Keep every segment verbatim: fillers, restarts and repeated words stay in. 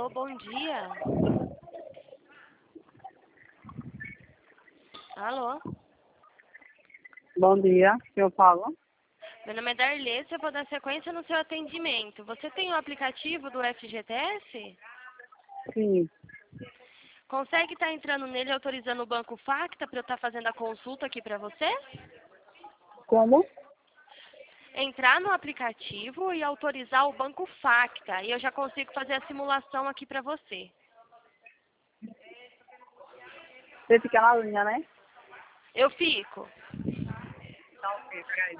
Alô, bom dia. Alô. Bom dia, eu falo. Meu nome é Darlê, eu vou dar sequência no seu atendimento. Você tem o aplicativo do F G T S? Sim. Consegue estar entrando nele e autorizando o Banco Facta para eu estar fazendo a consulta aqui para você? Como? Entrar no aplicativo e autorizar o Banco Facta. E eu já consigo fazer a simulação aqui para você. Você fica na linha, né? Eu fico. Tá ok, peraí.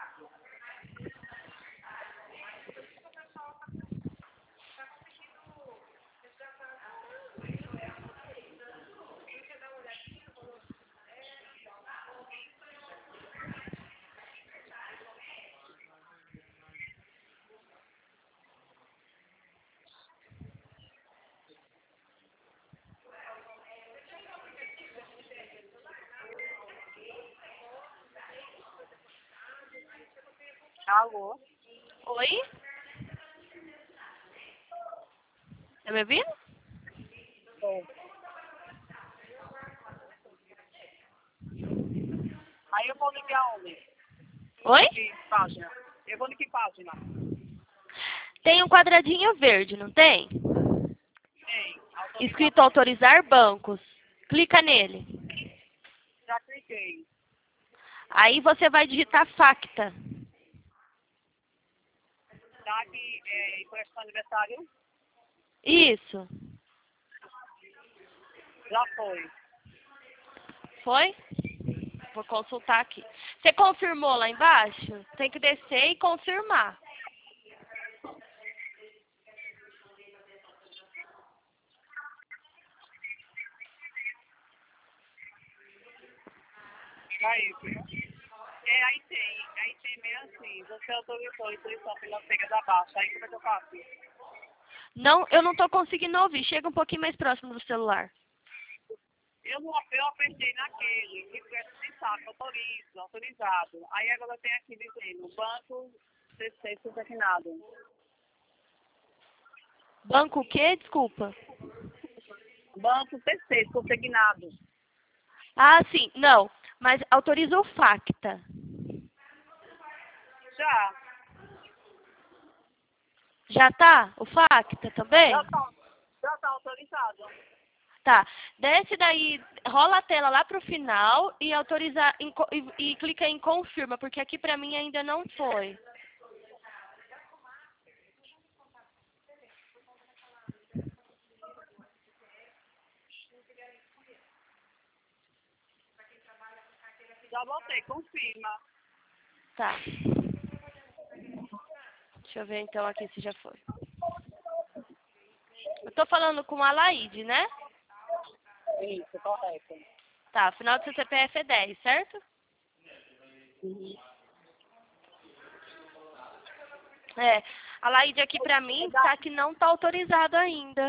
Alô? Oi? Tá me ouvindo? Tô. Aí eu vou ligar onde? Oi? Que página? Eu vou em que página? Tem um quadradinho verde, não tem? Tem. Escrito autorizar bancos. Clica nele. Já cliquei. Aí você vai digitar Facta. Tá aqui, é, empréstimo aniversário? Isso. Já foi. Foi? Vou consultar aqui. Você confirmou lá embaixo? Tem que descer e confirmar. Aí, é, aí tem. Aí tem meio assim. Você autorizou a instituição financeira da Baixa. Aí como é que eu faço? Não, eu não estou conseguindo ouvir. Chega um pouquinho mais próximo do celular. Eu, não, eu apertei naquele, que presta saco, autorizo, autorizado. Aí agora tem aqui dizendo, banco C C consignado. Banco o quê? Desculpa. Banco C C consignado. Ah, sim. Não. Mas autoriza o Facta. Já, Já tá? O Facta também? já tá, já tá autorizado. Tá. Desce daí, rola a tela lá pro final e autoriza em co- e, e clica em confirma, porque aqui pra mim ainda não foi. Já voltei, confirma. Tá. Deixa eu ver então aqui se já foi. Eu tô falando com a Laide, né? Isso, correto. Tá, final do seu C P F é dez, certo? Uhum. É. A Laide aqui pra mim tá que não tá autorizado ainda.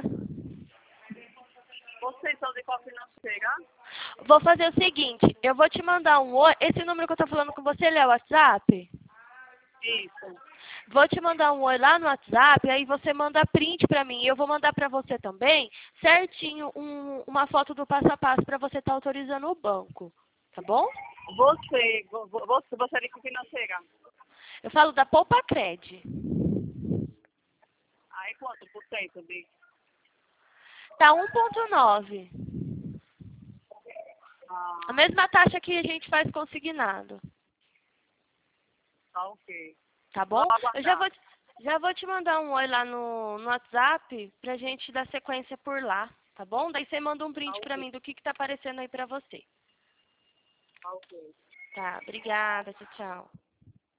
Vocês são de qual financeira? Vou fazer o seguinte, eu vou te mandar um oi. Esse número que eu tô falando com você, ele é o WhatsApp? Isso. Vou te mandar um oi lá no WhatsApp, aí você manda print pra mim. E eu vou mandar pra você também, certinho, um, uma foto do passo a passo pra você estar autorizando o banco. Tá bom? Você, vo- vo- você, você é de que financeira? Eu falo da Poupa Cred. Aí quanto por cento de? Tá um ponto nove. Ah, A mesma taxa que a gente faz consignado. tá ok. Tá bom? Vamos Eu já aguardar. vou, te- já vou te mandar um oi lá no, no WhatsApp pra gente dar sequência por lá. Tá bom? Daí você manda um Tá print pra ok. mim do que que tá aparecendo aí pra você. Tá ok. Tá, obrigada. Tchau, tchau.